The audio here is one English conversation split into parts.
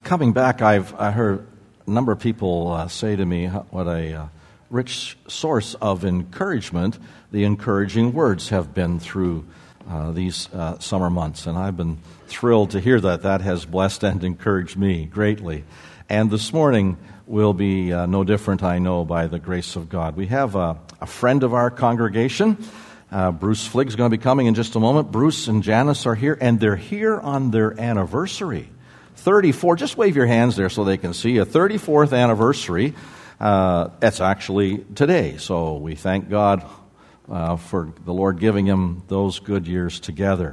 Coming back, I heard a number of people say to me what a rich source of encouragement the encouraging words have been through these summer months. And I've been thrilled to hear that. That has blessed and encouraged me greatly. And this morning will be no different, I know, by the grace of God. We have a friend of our congregation. Bruce Fligg's going to be coming in just a moment. Bruce and Janice are here, and they're here on their anniversary. 34, just wave your hands there so they can see, a 34th anniversary. It's actually today, so we thank God for the Lord giving him those good years together.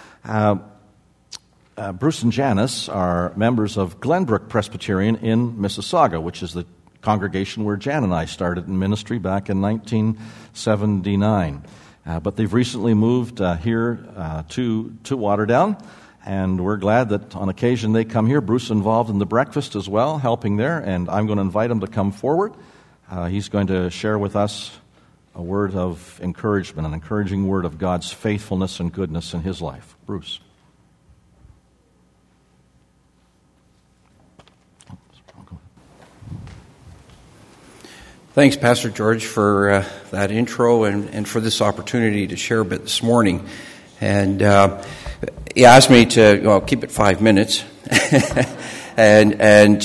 Bruce and Janice are members of Glenbrook Presbyterian in Mississauga, which is the congregation where Jan and I started in ministry back in 1979. But they've recently moved here to Waterdown, and we're glad that on occasion they come here. Bruce involved in the breakfast as well, helping there, and I'm going to invite him to come forward. He's going to share with us a word of encouragement, an encouraging word of God's faithfulness and goodness in his life. Bruce. Thanks, Pastor George, for that intro and for this opportunity to share a bit this morning. And he asked me to keep it 5 minutes and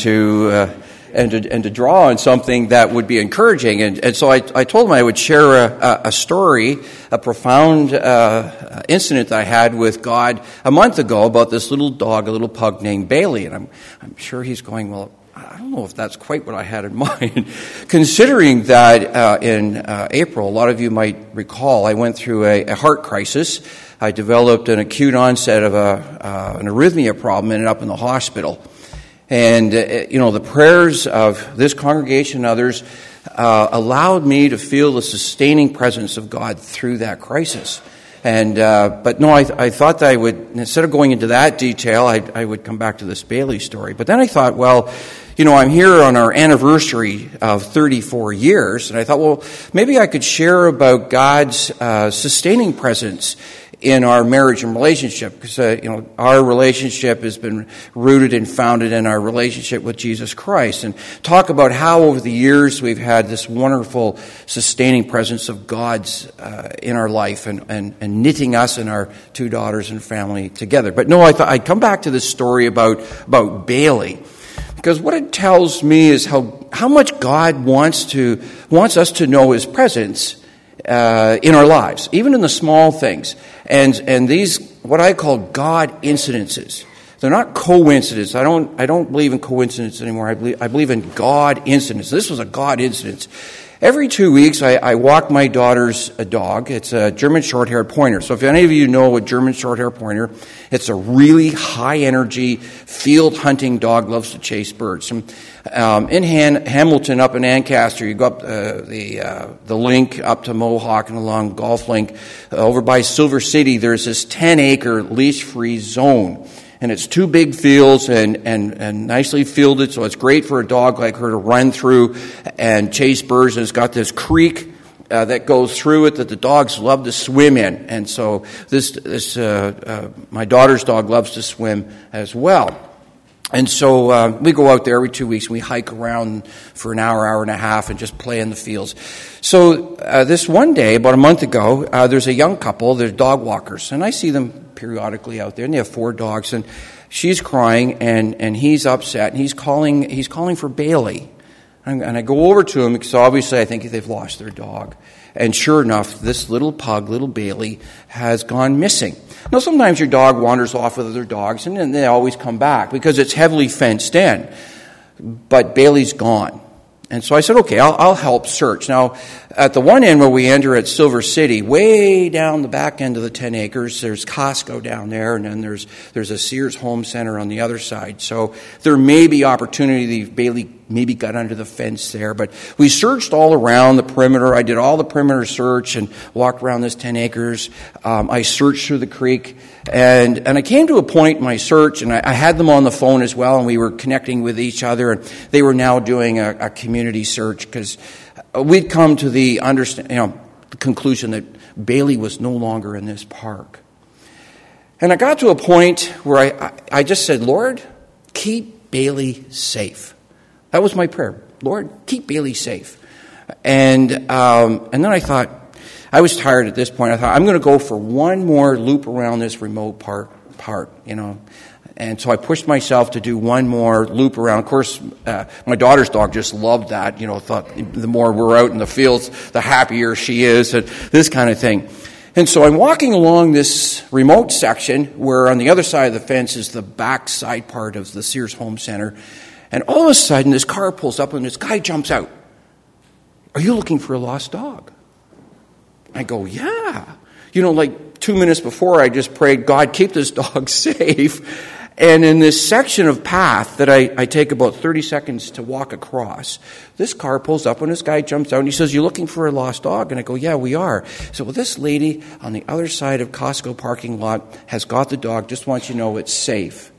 to draw on something that would be encouraging. And so I told him I would share a story, a profound incident that I had with God a month ago about this little dog, a little pug named Bailey. And I'm sure he's going, well, I don't know if that's quite what I had in mind. Considering that in April, a lot of you might recall, I went through a heart crisis. I developed an acute onset of an arrhythmia problem, ended up in the hospital. And, the prayers of this congregation and others allowed me to feel the sustaining presence of God through that crisis. And but no, I thought that I would, instead of going into that detail, I would come back to this Bailey story. But then I thought, well, I'm here on our anniversary of 34 years, and I thought, well, maybe I could share about God's sustaining presence in our marriage and relationship, because our relationship has been rooted and founded in our relationship with Jesus Christ, and talk about how over the years we've had this wonderful sustaining presence of God's in our life and knitting us and our two daughters and family together. But no, I thought I'd come back to this story about Bailey, because what it tells me is how much God wants us to know His presence in our lives, even in the small things. And these, what I call God incidences. They're not coincidences. I don't believe in coincidence anymore. I believe in God incidents. This was a God incident. Every 2 weeks, I walk my daughter's dog. It's a German Short-haired Pointer. So if any of you know a German Short-haired Pointer, it's a really high-energy, field-hunting dog, loves to chase birds. In Hamilton, up in Ancaster, you go up the link up to Mohawk and along Golf Link. Over by Silver City, there's this 10-acre leash-free zone. And it's two big fields and nicely fielded, so it's great for a dog like her to run through and chase birds. And it's got this creek that goes through it that the dogs love to swim in. And so my daughter's dog loves to swim as well. And so we go out there every 2 weeks and we hike around for an hour and a half and just play in the fields. So this one day, about a month ago, there's a young couple, they're dog walkers, and I see them periodically out there, and they have 4 dogs, and she's crying and he's upset, and he's calling for Bailey. And I go over to him because obviously I think they've lost their dog. And sure enough, this little pug, little Bailey, has gone missing. Now, sometimes your dog wanders off with other dogs, and then they always come back because it's heavily fenced in. But Bailey's gone. And so I said, okay, I'll help search. Now, at the one end where we enter at Silver City, way down the back end of the 10 acres, there's Costco down there, and then there's a Sears Home Center on the other side. So there may be opportunity. Bailey maybe got under the fence there. But we searched all around the perimeter. I did all the perimeter search and walked around this 10 acres. I searched through the creek. And I came to a point in my search, and I had them on the phone as well, and we were connecting with each other, and they were now doing a community search, because we'd come to the conclusion that Bailey was no longer in this park. And I got to a point where I just said, Lord, keep Bailey safe. That was my prayer. Lord, keep Bailey safe. And then I thought, I was tired at this point. I thought, I'm going to go for one more loop around this remote park, And so I pushed myself to do one more loop around. Of course, my daughter's dog just loved that. Thought the more we're out in the fields, the happier she is, and this kind of thing. And so I'm walking along this remote section where on the other side of the fence is the backside part of the Sears Home Center. And all of a sudden, this car pulls up and this guy jumps out. Are you looking for a lost dog? I go, yeah. 2 minutes before I just prayed, God, keep this dog safe. And in this section of path that I take about 30 seconds to walk across, this car pulls up and this guy jumps out and he says, you looking for a lost dog? And I go, yeah, we are. So this lady on the other side of Costco parking lot has got the dog, just wants you to know it's safe.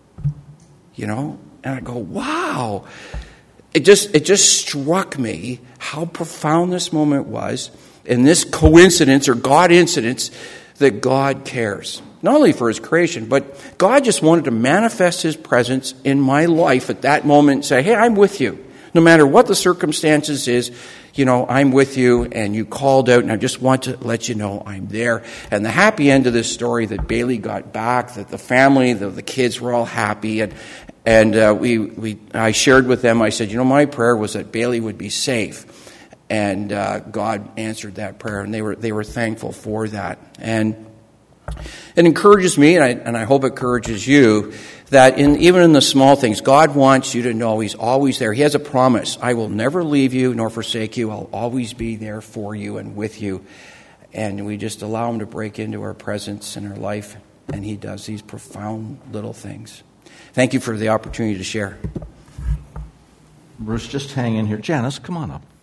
And I go, wow. It just struck me how profound this moment was, and this coincidence or God incidence that God cares. Not only for his creation, but God just wanted to manifest his presence in my life at that moment and say, hey, I'm with you. No matter what the circumstances is, I'm with you, and you called out, and I just want to let you know I'm there. And the happy end of this story, that Bailey got back, that the family, the kids were all happy, and I shared with them, I said, my prayer was that Bailey would be safe. And God answered that prayer, and they were thankful for that. And it encourages me, and I hope it encourages you, that even in the small things, God wants you to know he's always there. He has a promise. I will never leave you nor forsake you. I'll always be there for you and with you. And we just allow him to break into our presence and our life, and he does these profound little things. Thank you for the opportunity to share. Bruce, just hang in here. Janice, come on up.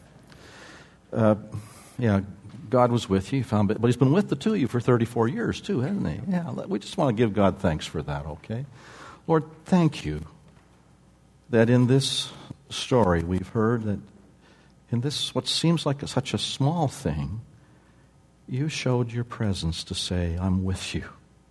God was with you, but he's been with the two of you for 34 years too, hasn't he? Yeah, we just want to give God thanks for that, okay? Lord, thank you that in this story we've heard that in this, what seems like such a small thing, you showed your presence to say, I'm with you.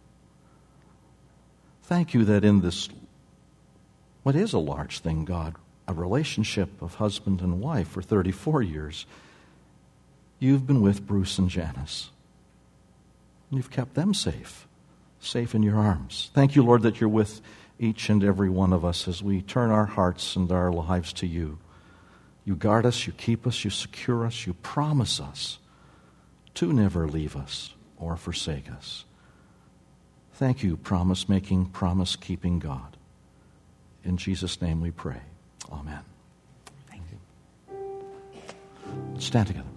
Thank you that in this, what is a large thing, God, a relationship of husband and wife for 34 years, you've been with Bruce and Janice. You've kept them safe in your arms. Thank you, Lord, that you're with each and every one of us as we turn our hearts and our lives to you. You guard us, you keep us, you secure us, you promise us to never leave us or forsake us. Thank you, promise-making, promise-keeping God. In Jesus' name we pray. Amen. Thank you. Stand together.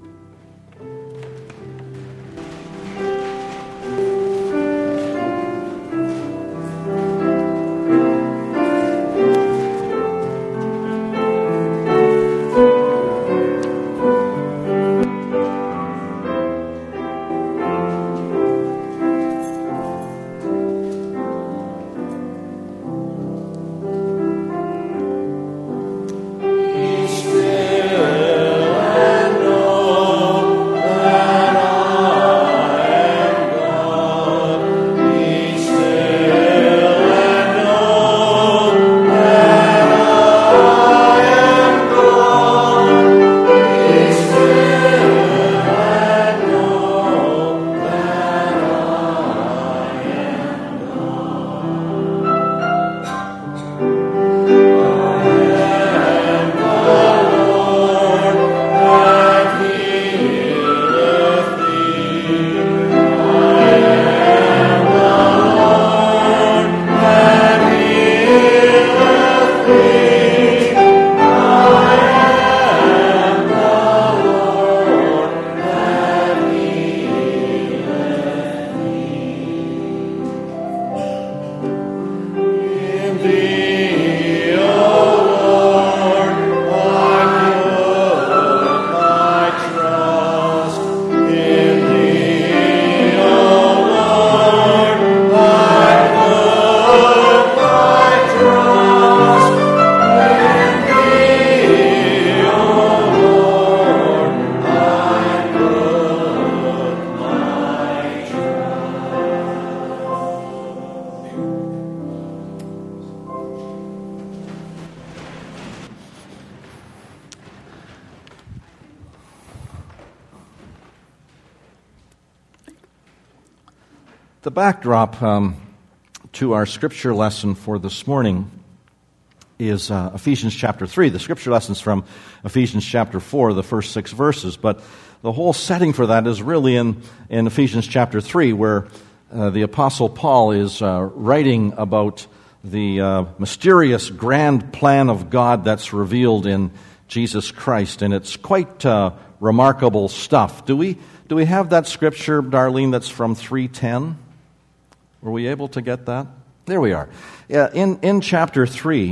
The backdrop to our scripture lesson for this morning is Ephesians chapter 3. The scripture lesson's from Ephesians chapter 4, the first 6 verses, but the whole setting for that is really in Ephesians chapter 3, where the Apostle Paul is writing about the mysterious grand plan of God that's revealed in Jesus Christ, and it's quite remarkable stuff. Do we have that scripture, Darlene, that's from 3:10? Were we able to get that? There we are. Yeah, in chapter 3,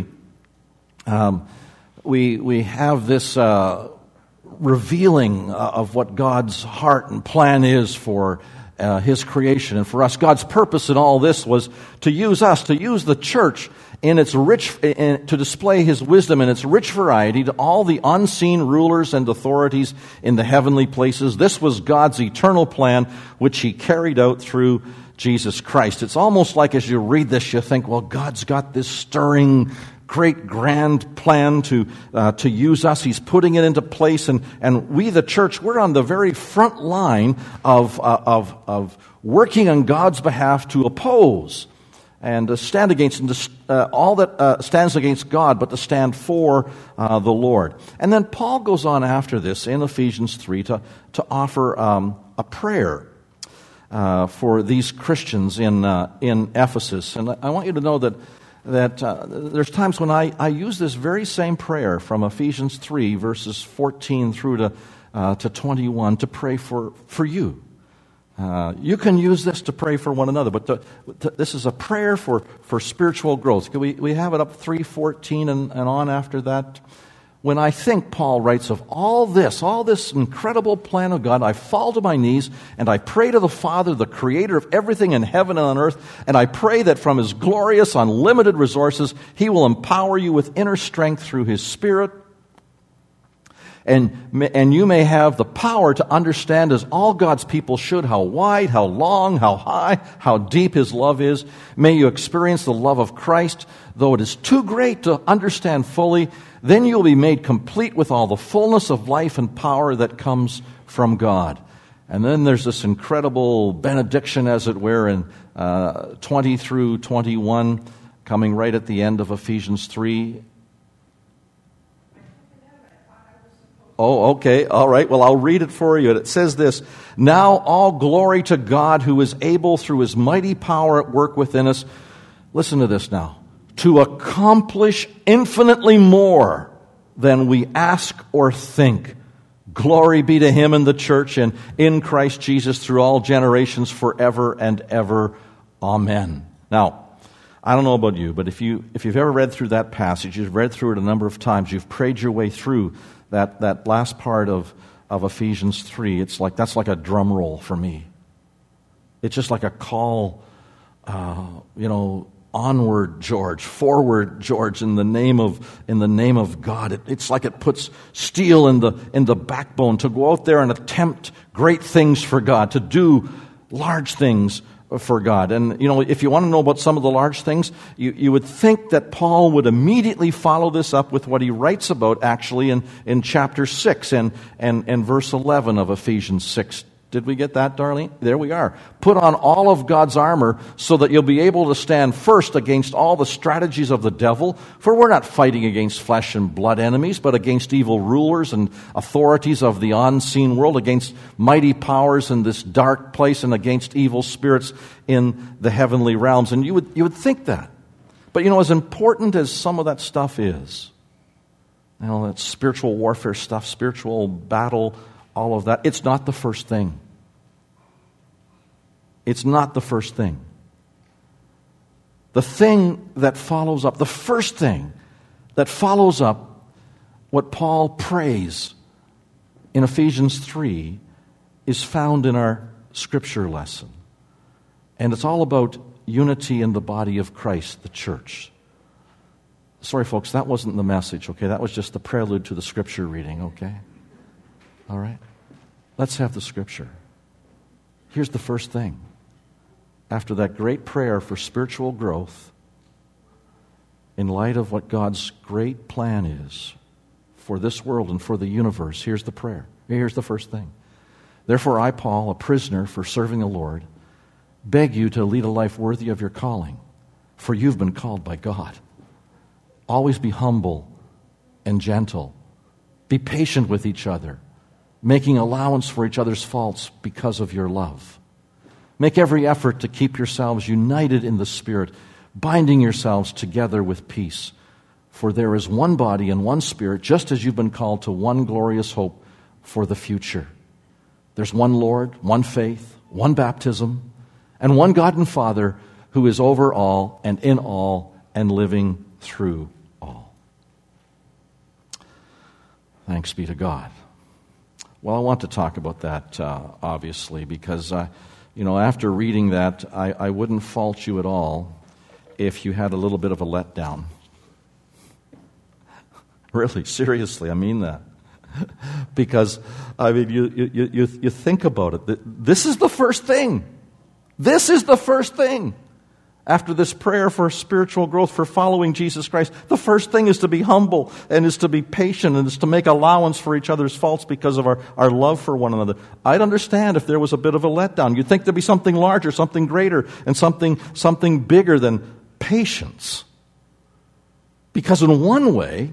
we have this revealing of what God's heart and plan is for His creation and for us. God's purpose in all this was to use us, to use the church in its to display His wisdom in its rich variety to all the unseen rulers and authorities in the heavenly places. This was God's eternal plan, which He carried out through Jesus Christ. It's almost like as you read this, you think, well, God's got this stirring, great, grand plan to use us. He's putting it into place, and we, the church, we're on the very front line of working on God's behalf to oppose and to stand against all that stands against God, but to stand for the Lord. And then Paul goes on after this in Ephesians 3 to offer a prayer for these Christians in Ephesus. And I want you to know that there's times when I use this very same prayer from Ephesians 3, verses 14 through to 21, to pray for you. You can use this to pray for one another, but this is a prayer for spiritual growth. Can we have it up 3:14 and on after that? When I think, Paul writes, of all this incredible plan of God, I fall to my knees and I pray to the Father, the creator of everything in heaven and on earth, and I pray that from His glorious, unlimited resources, He will empower you with inner strength through His Spirit, and you may have the power to understand, as all God's people should, how wide, how long, how high, how deep His love is. May you experience the love of Christ, though it is too great to understand fully. Then you'll be made complete with all the fullness of life and power that comes from God. And then there's this incredible benediction, as it were, in 20 through 21, coming right at the end of Ephesians 3. Oh, okay, all right. Well, I'll read it for you. It says this: "Now all glory to God, who is able through His mighty power at work within us," listen to this now, "to accomplish infinitely more than we ask or think. Glory be to Him in the church and in Christ Jesus through all generations forever and ever. Amen." Now, I don't know about you, but if you've ever read through that passage, you've read through it a number of times, you've prayed your way through that last part of Ephesians 3, that's like a drum roll for me. It's just like a call, onward, George, forward, George, in the name of God. It's like it puts steel in the backbone to go out there and attempt great things for God, to do large things for God. And, if you want to know about some of the large things, you would think that Paul would immediately follow this up with what he writes about actually in chapter 6 and verse 11 of Ephesians 6. Did we get that, Darlene? There we are. "Put on all of God's armor so that you'll be able to stand first against all the strategies of the devil. For we're not fighting against flesh and blood enemies, but against evil rulers and authorities of the unseen world, against mighty powers in this dark place, and against evil spirits in the heavenly realms." And you would think that. But as important as some of that stuff is, that spiritual warfare stuff, spiritual battle, all of that, it's not the first thing. It's not the first thing. The thing that follows up, the first thing that follows up what Paul prays in Ephesians 3 is found in our scripture lesson. And it's all about unity in the body of Christ, the church. Sorry, folks, that wasn't the message, okay? That was just the prelude to the scripture reading, okay? All right? Let's have the scripture. Here's the first thing. After that great prayer for spiritual growth, in light of what God's great plan is for this world and for the universe, here's the prayer. Here's the first thing. "Therefore I, Paul, a prisoner for serving the Lord, beg you to lead a life worthy of your calling, for you've been called by God. Always be humble and gentle. Be patient with each other, making allowance for each other's faults because of your love. Make every effort to keep yourselves united in the Spirit, binding yourselves together with peace. For there is one body and one Spirit, just as you've been called to one glorious hope for the future. There's one Lord, one faith, one baptism, and one God and Father who is over all and in all and living through all. Thanks be to God. Well, I want to talk about that, obviously, because, after reading that, I wouldn't fault you at all if you had a little bit of a letdown. Really, seriously, I mean that. Because, you think about it. This is the first thing. This is the first thing. After this prayer for spiritual growth, for following Jesus Christ, the first thing is to be humble and is to be patient and is to make allowance for each other's faults because of our love for one another. I'd understand if there was a bit of a letdown. You'd think there'd be something larger, something greater, and something bigger than patience. Because in one way,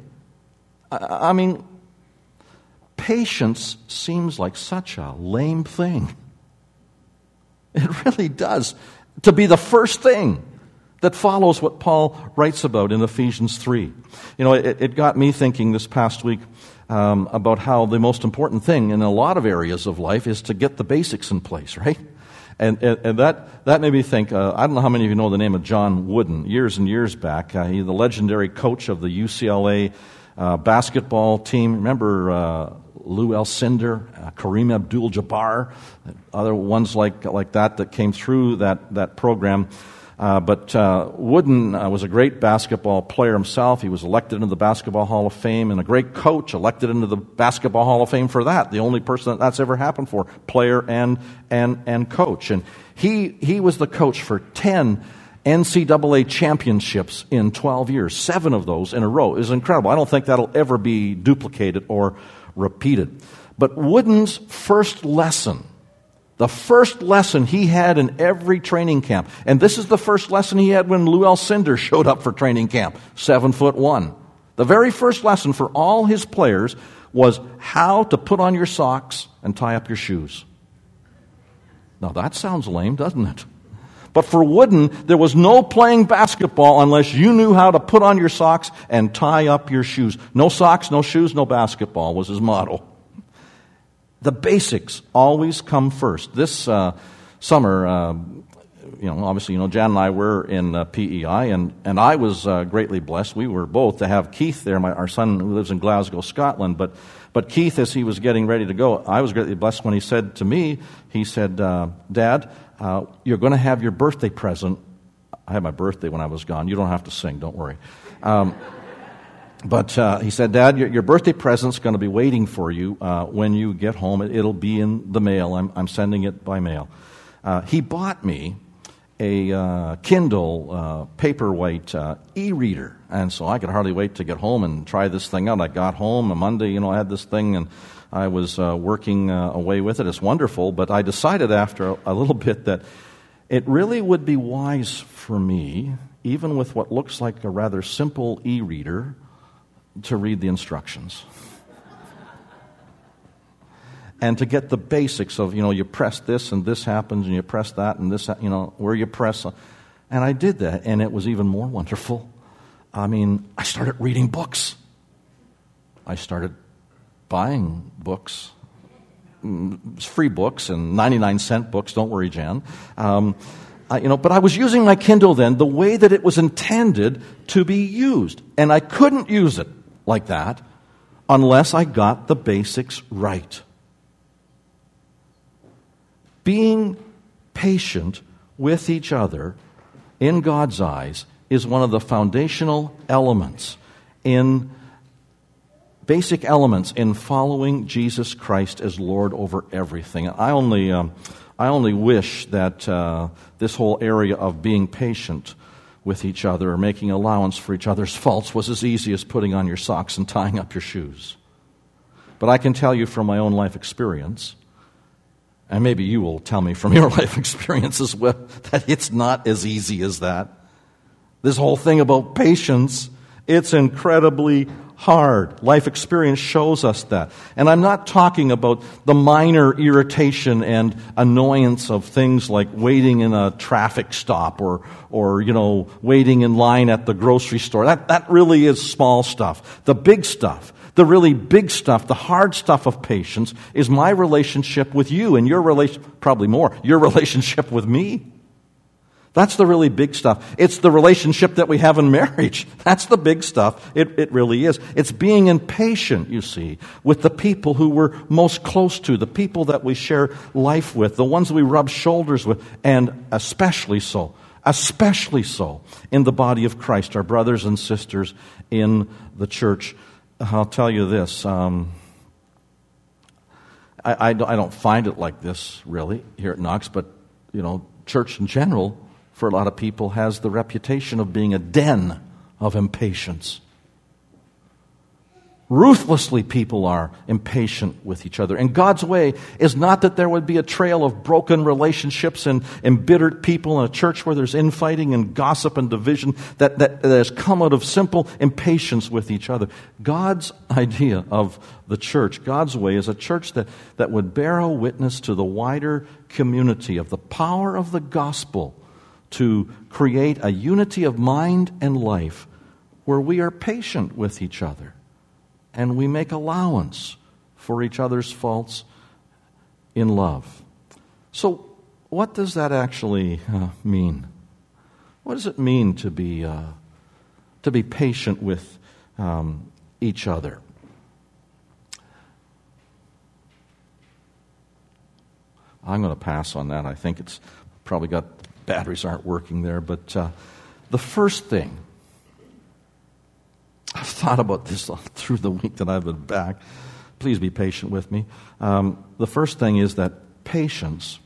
patience seems like such a lame thing. It really does. To be the first thing that follows what Paul writes about in Ephesians 3. It got me thinking this past week about how the most important thing in a lot of areas of life is to get the basics in place, right? And that made me think, I don't know how many of you know the name of John Wooden. Years and years back, he's the legendary coach of the UCLA basketball team. Remember Lou Alcindor, Kareem Abdul-Jabbar, other ones like that came through that program. But Wooden was a great basketball player himself. He was elected into the Basketball Hall of Fame, and a great coach, elected into the Basketball Hall of Fame for that. The only person that's ever happened for, player and coach. And he was the coach for 10 NCAA championships in 12 years, 7 of those in a row. It was incredible. I don't think that'll ever be duplicated or repeated. But Wooden's first lesson, the first lesson he had in every training camp, and this is the first lesson he had when Lou Alcindor showed up for training camp, 7'1". The very first lesson for all his players was how to put on your socks and tie up your shoes. Now that sounds lame, doesn't it? But for Wooden, there was no playing basketball unless you knew how to put on your socks and tie up your shoes. No socks, no shoes, no basketball was his motto. The basics always come first. This summer, obviously, Jan and I were in PEI, and I was greatly blessed. We were both to have Keith there, our son who lives in Glasgow, Scotland. But Keith, as he was getting ready to go, I was greatly blessed when he said to me, Dad, you're going to have your birthday present. I had my birthday when I was gone. You don't have to sing, don't worry. But he said, Dad, your birthday present's going to be waiting for you when you get home. It'll be in the mail. I'm sending it by mail. He bought me a Kindle Paperwhite e-reader, and so I could hardly wait to get home and try this thing out. I got home on Monday, I had this thing, and I was working away with it. It's wonderful, but I decided after a little bit that it really would be wise for me, even with what looks like a rather simple e-reader, to read the instructions. And to get the basics of, you press this and this happens, and you press that and this, where you press. And I did that, and it was even more wonderful. I started reading books. I started buying books, free books and 99-cent books. Don't worry, Jan. But I was using my Kindle then the way that it was intended to be used. And I couldn't use it like that unless I got the basics right. Being patient with each other in God's eyes is one of the foundational elements basic elements in following Jesus Christ as Lord over everything. I only wish that this whole area of being patient with each other or making allowance for each other's faults was as easy as putting on your socks and tying up your shoes. But I can tell you from my own life experience And maybe you will tell me from your life experience as well that it's not as easy as that. This whole thing about patience, it's incredibly hard. Life experience shows us that. And I'm not talking about the minor irritation and annoyance of things like waiting in a traffic stop or waiting in line at the grocery store. That really is small stuff. The big stuff, the really big stuff, the hard stuff of patience is my relationship with you and your relationship with me. That's the really big stuff. It's the relationship that we have in marriage. That's the big stuff. It really is. It's being impatient, you see, with the people who we're most close to, the people that we share life with, the ones we rub shoulders with, and especially so in the body of Christ, our brothers and sisters in the church. I'll tell you this. I don't find it like this, really, here at Knox, but, church in general, for a lot of people, has the reputation of being a den of impatience. Ruthlessly, people are impatient with each other. And God's way is not that there would be a trail of broken relationships and embittered people in a church where there's infighting and gossip and division that has come out of simple impatience with each other. God's idea of the church, God's way, is a church that would bear a witness to the wider community of the power of the gospel to create a unity of mind and life where we are patient with each other and we make allowance for each other's faults in love. So, what does that actually mean? What does it mean to be patient with each other? I'm going to pass on that. I think it's probably got batteries aren't working there, but the first thing, I've thought about this through the week that I've been back. Please be patient with me. The first thing is that patience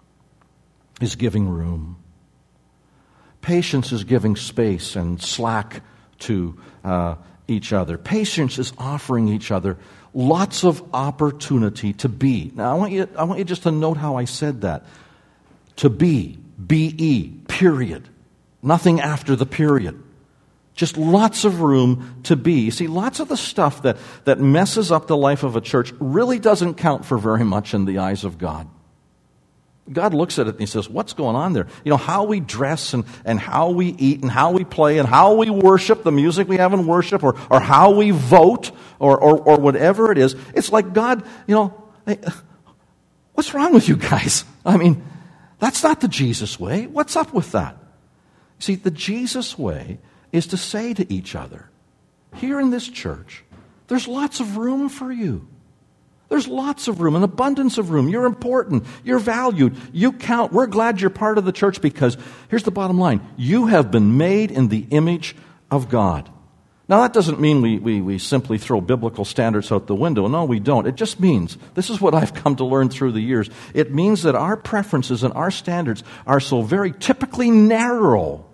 is giving room. Patience is giving space and slack to each other. Patience is offering each other lots of opportunity to be. Now, I want you just to note how I said that. To be. B-E, period. Nothing after the period. Just lots of room to be. You see, lots of the stuff that messes up the life of a church really doesn't count for very much in the eyes of God. God looks at it and He says, what's going on there? How we dress and how we eat and how we play and how we worship, the music we have in worship, or how we vote, or whatever it is. It's like God, hey, what's wrong with you guys? That's not the Jesus way. What's up with that? See, the Jesus way is to say to each other, here in this church, there's lots of room for you. There's lots of room, an abundance of room. You're important. You're valued. You count. We're glad you're part of the church because here's the bottom line. You have been made in the image of God. Now, that doesn't mean we simply throw biblical standards out the window. No, we don't. It just means, this is what I've come to learn through the years, it means that our preferences and our standards are so very typically narrow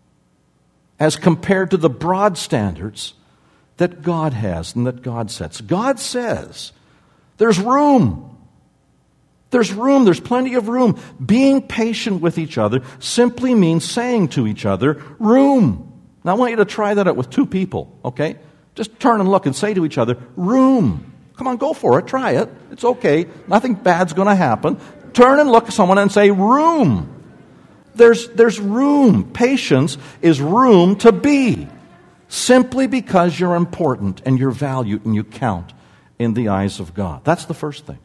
as compared to the broad standards that God has and that God sets. God says, there's room. There's room. There's plenty of room. Being patient with each other simply means saying to each other, room. Now, I want you to try that out with two people, okay? Just turn and look and say to each other, room. Come on, go for it. Try it. It's okay. Nothing bad's going to happen. Turn and look at someone and say, room. There's room. Patience is room to be. Simply because you're important and you're valued and you count in the eyes of God. That's the first thing.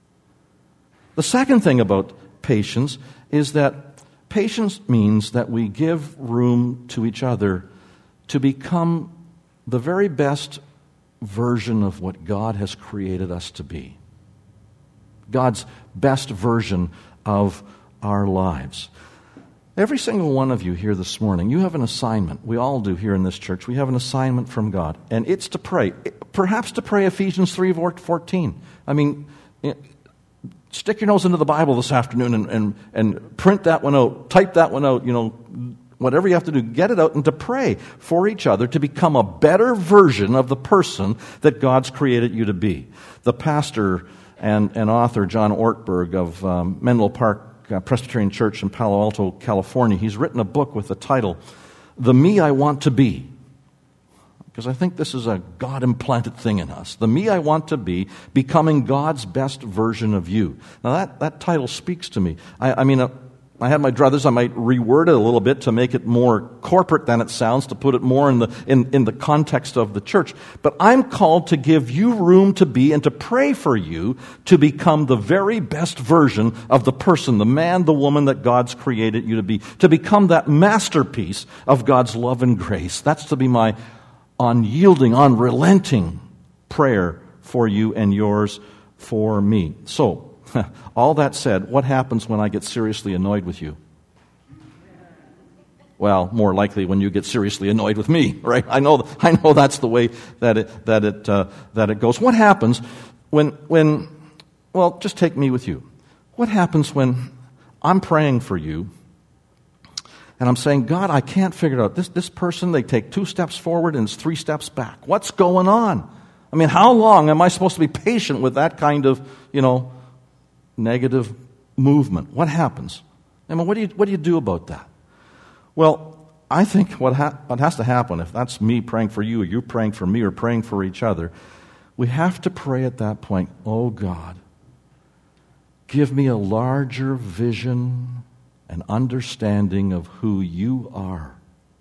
The second thing about patience is that patience means that we give room to each other to become the very best version of what God has created us to be. God's best version of our lives. Every single one of you here this morning, you have an assignment. We all do here in this church. We have an assignment from God, and it's to pray. Perhaps to pray Ephesians 3:14. Stick your nose into the Bible this afternoon and print that one out, type that one out, whatever you have to do, get it out and to pray for each other to become a better version of the person that God's created you to be. The pastor and author John Ortberg of Menlo Park Presbyterian Church in Palo Alto, California. He's written a book with the title, The Me I Want to Be. Because I think this is a God-implanted thing in us. The me I want to be, becoming God's best version of you. Now that title speaks to me. I had my druthers. I might reword it a little bit to make it more corporate than it sounds, to put it more in the context of the church. But I'm called to give you room to be and to pray for you to become the very best version of the person, the man, the woman that God's created you to be, to become that masterpiece of God's love and grace. That's to be my unyielding, unrelenting prayer for you and yours for me. So, all that said, what happens when I get seriously annoyed with you? Well, more likely when you get seriously annoyed with me, right? I know that's the way that it goes. What happens when just take me with you. What happens when I'm praying for you and I'm saying, God, I can't figure it out. This person, they take 2 steps forward and it's 3 steps back. What's going on? I mean, how long am I supposed to be patient with that kind of, negative movement? What happens? I mean, what do you do about that? Well, I think what has to happen, if that's me praying for you, or you praying for me, or praying for each other, we have to pray at that point, oh God, give me a larger vision and understanding of who you are.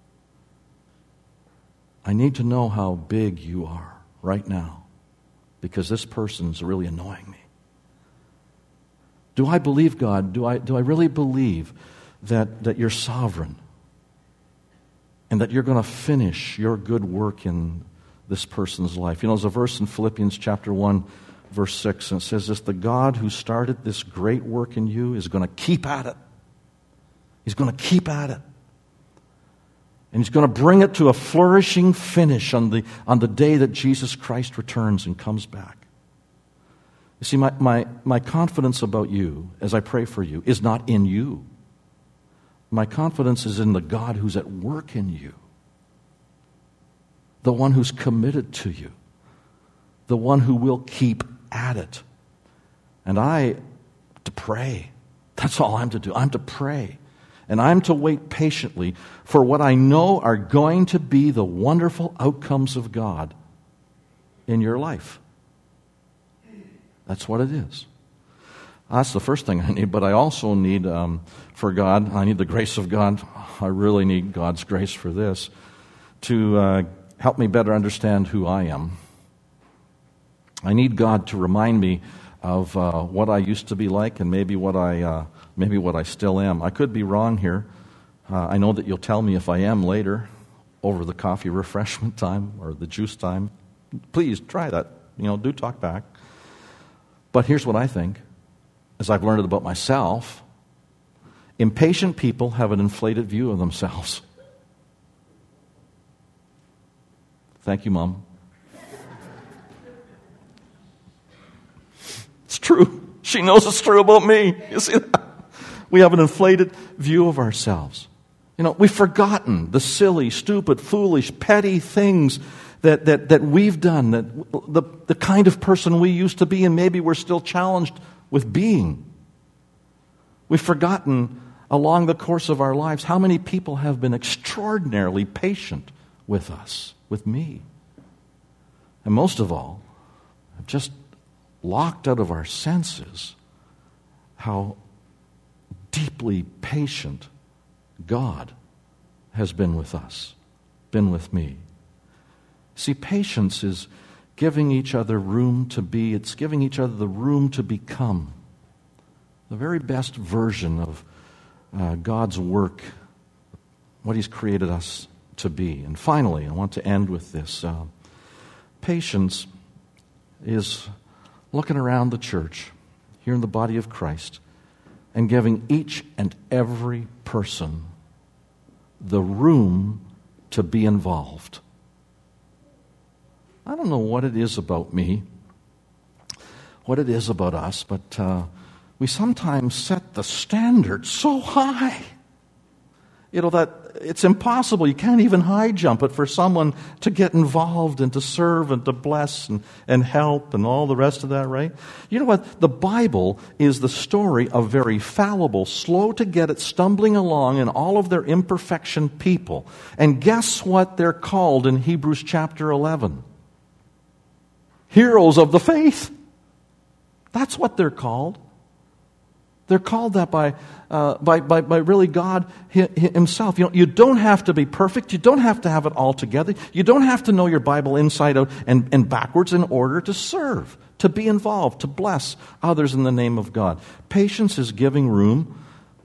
I need to know how big you are right now, because this person's really annoying me. Do I believe, God? Do I really believe that you're sovereign and that you're going to finish your good work in this person's life? There's a verse in Philippians chapter 1, verse 6, and it says this, the God who started this great work in you is going to keep at it. He's going to keep at it. And He's going to bring it to a flourishing finish on the day that Jesus Christ returns and comes back. You see, my confidence about you, as I pray for you, is not in you. My confidence is in the God who's at work in you. The one who's committed to you. The one who will keep at it. And to pray. That's all I'm to do. I'm to pray. And I'm to wait patiently for what I know are going to be the wonderful outcomes of God in your life. That's what it is. That's the first thing I need, but I also need, for God, I need the grace of God. I really need God's grace for this, to help me better understand who I am. I need God to remind me of what I used to be like and maybe what I still am. I could be wrong here. I know that you'll tell me if I am later, over the coffee refreshment time or the juice time. Please try that. Do talk back. But here's what I think, as I've learned it about myself. Impatient people have an inflated view of themselves. Thank you, Mom. It's true. She knows it's true about me. You see that? We have an inflated view of ourselves. We've forgotten the silly, stupid, foolish, petty things that we've done, that the kind of person we used to be, and maybe we're still challenged with being. We've forgotten along the course of our lives how many people have been extraordinarily patient with us, with me. And most of all, have just locked out of our senses how deeply patient God has been with us, been with me. See, patience is giving each other room to be. It's giving each other the room to become the very best version of God's work, what He's created us to be. And finally, I want to end with this. Patience is looking around the church, here in the body of Christ, and giving each and every person the room to be involved. I don't know what it is about me, what it is about us, but we sometimes set the standard so high. That it's impossible. You can't even high jump it for someone to get involved and to serve and to bless and help and all the rest of that, right? You know what? The Bible is the story of very fallible, slow to get it, stumbling along in all of their imperfection people. And guess what they're called in Hebrews chapter 11? Heroes of the faith. That's what they're called. They're called that by really God Himself. You don't have to be perfect. You don't have to have it all together. You don't have to know your Bible inside out and backwards in order to serve, to be involved, to bless others in the name of God. Patience is giving room.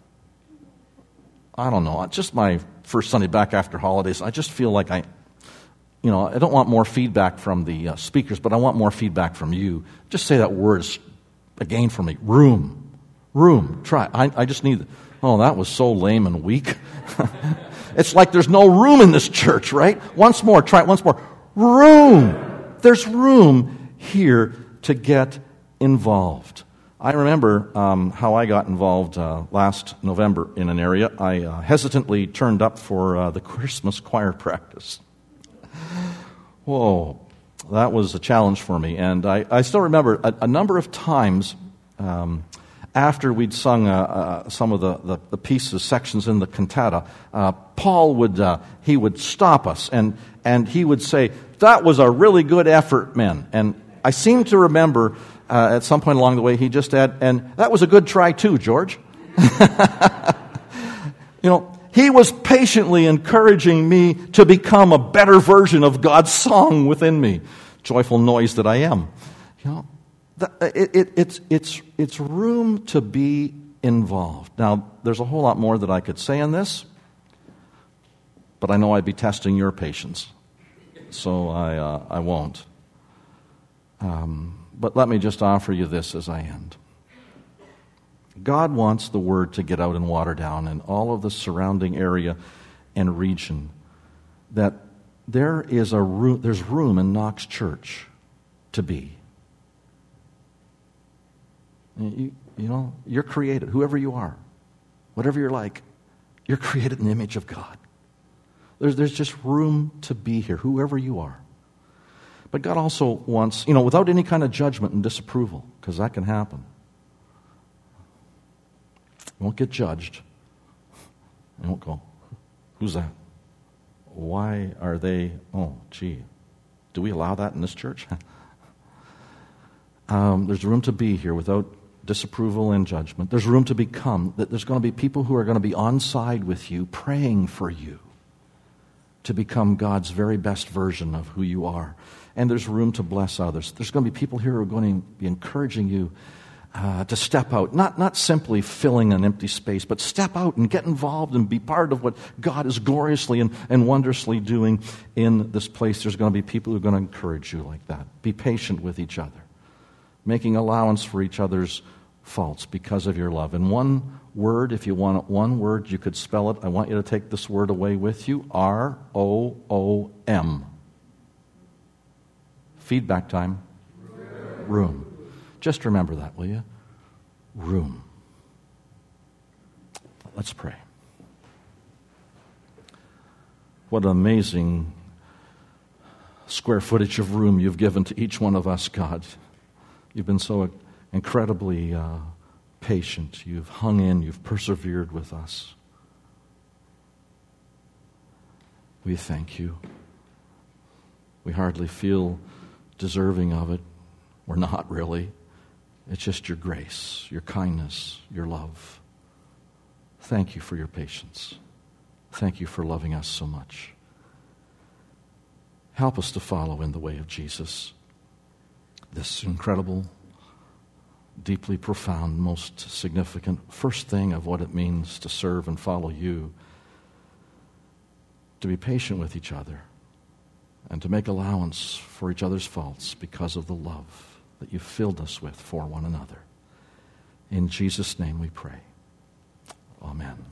I don't know. Just my first Sunday back after holidays, I just feel like I don't want more feedback from the speakers, but I want more feedback from you. Just say that word again for me. Room. Try. I just need... Oh, that was so lame and weak. It's like there's no room in this church, right? Once more. Try it once more. Room. There's room here to get involved. I remember how I got involved last November in an area. I hesitantly turned up for the Christmas choir practice. Whoa, that was a challenge for me. And I still remember a number of times after we'd sung some of the pieces, sections in the cantata, Paul would stop us and he would say, "That was a really good effort, men." And I seem to remember at some point along the way he just said, "And that was a good try too, George." He was patiently encouraging me to become a better version of God's song within me. Joyful noise that I am. It's room to be involved. Now, there's a whole lot more that I could say on this, but I know I'd be testing your patience, so I won't. But let me just offer you this as I end. God wants the Word to get out and water down in all of the surrounding area and region, that there's room in Knox Church to be. You're created, whoever you are, whatever you're like, you're created in the image of God. There's just room to be here, whoever you are. But God also wants, without any kind of judgment and disapproval, because that can happen. You won't get judged. You won't go, "Who's that? Why are they, do we allow that in this church?" There's room to be here without disapproval and judgment. There's room to become. There's going to be people who are going to be on side with you, praying for you to become God's very best version of who you are. And there's room to bless others. There's going to be people here who are going to be encouraging you to step out, not simply filling an empty space, but step out and get involved and be part of what God is gloriously and wondrously doing in this place. There's going to be people who are going to encourage you like that. Be patient with each other, making allowance for each other's faults because of your love. And one word, if you want one word, you could spell it. I want you to take this word away with you. R-O-O-M. Feedback time. Room. Just remember that, will you? Room. Let's pray. What an amazing square footage of room you've given to each one of us, God. You've been so incredibly patient. You've hung in. You've persevered with us. We thank you. We hardly feel deserving of it. We're not really. It's just your grace, your kindness, your love. Thank you for your patience. Thank you for loving us so much. Help us to follow in the way of Jesus. This incredible, deeply profound, most significant first thing of what it means to serve and follow you. To be patient with each other and to make allowance for each other's faults because of the love that you've filled us with for one another. In Jesus' name we pray. Amen.